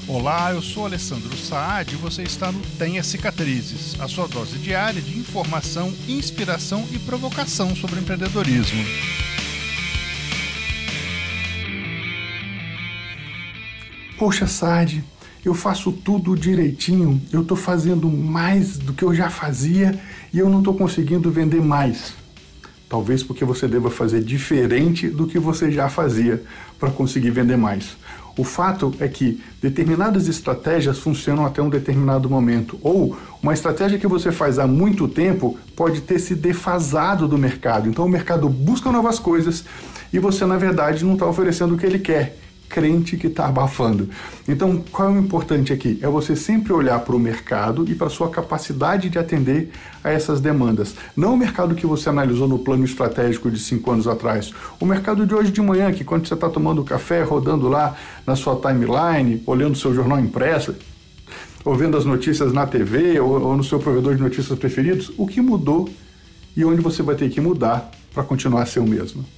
Olá, eu sou Alessandro Saad e você está no Tenha Cicatrizes, a sua dose diária de informação, inspiração e provocação sobre empreendedorismo. Poxa, Saad, eu faço tudo direitinho, eu estou fazendo mais do que eu já fazia e eu não estou conseguindo vender mais. Talvez porque você deva fazer diferente do que você já fazia para conseguir vender mais. O fato é que determinadas estratégias funcionam até um determinado momento, ou uma estratégia que você faz há muito tempo pode ter se defasado do mercado. Então o mercado busca novas coisas e você, na verdade, não está oferecendo o que ele quer. Crente que está abafando. Então, qual é o importante aqui? É você sempre olhar para o mercado e para a sua capacidade de atender a essas demandas. Não o mercado que você analisou no plano estratégico de 5 anos atrás. O mercado de hoje de manhã, que quando você está tomando café, rodando lá na sua timeline, olhando o seu jornal impresso, ou vendo as notícias na TV ou no seu provedor de notícias preferidos, o que mudou e onde você vai ter que mudar para continuar a ser o mesmo.